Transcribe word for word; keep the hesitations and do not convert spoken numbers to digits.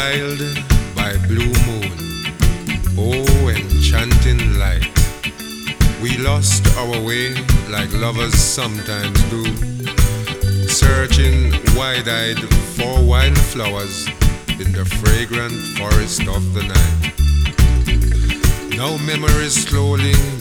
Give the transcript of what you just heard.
Wild by blue moon, oh enchanting light. We lost our way like lovers sometimes do, searching wide-eyed for wildflowers in the fragrant forest of the night. Now memories slowly